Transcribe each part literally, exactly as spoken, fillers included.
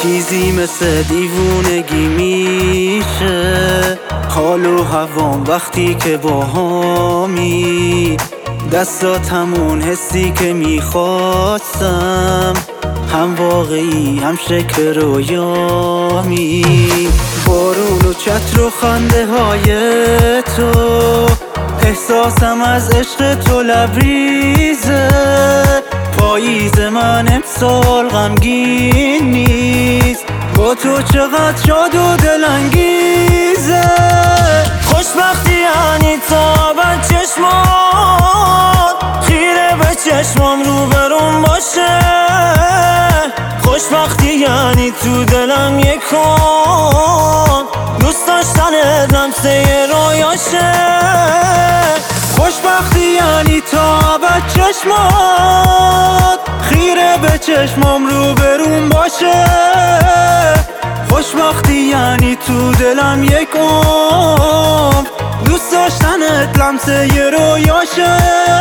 چیزی مثل دیوونگی میشه حال و هوام وقتی که باهامی، دستاتمون حسی که میخواستم هم واقعی هم شکل رویامی. بارون و چتر و خنده های تو، احساسم از عشق تو لبریزه. پاییز من امسال غمگین نیست، با تو چقدر شاد و دلانگیزه. خوشبختی یعنی تا چشمات خیره به چشمام رو برون باشه. خوشبختی یعنی تو دلم یک کن دوست داشتن لمسه رویاشه. خوشبختی یعنی تا به چشمات خیره به چشمام رو برون باشه. خوشبختی یعنی تو دلم یک عمر دوست داشتنت لمسه ی رویاشه.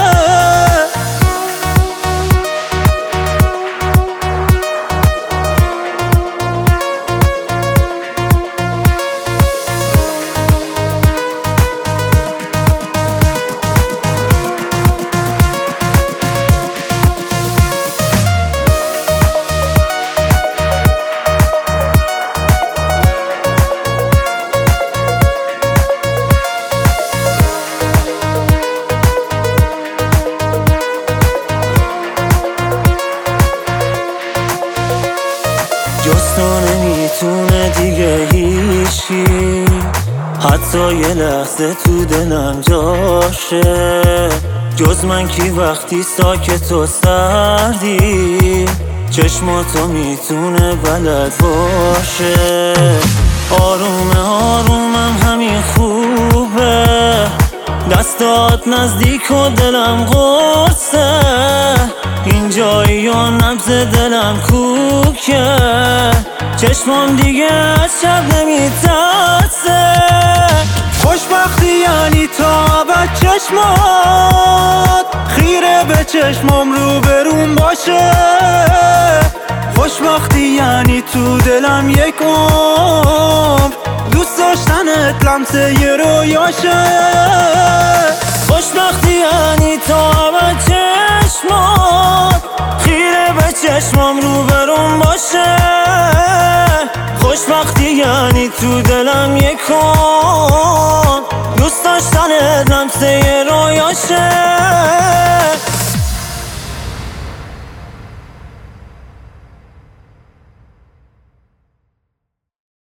جز تو نمیتونه دیگه هیچی حتی یه لحظه تو دلم جاشه. جز من کی وقتی ساکت و سردی چشماتو میتونه بلد باشه. آرومه آرومم همین خوبه، دستات نزدیک و دلم قرصه. اینجایی و نبض دلم کوکه، چشمام دیگه از شب نمیترسه. خوشبختی یعنی تا به چشمات خیره به چشمام رو برون باشه. خوشبختی یعنی تو دلم یک عمر دوست داشتنت لمسه ی رویاشه. خوشبختی یعنی تا به چشمات خیره به چشمام رو برون باشه. خوشبختی یعنی تو دلم یک کن دوست داشتن لمسه ی رویاشه.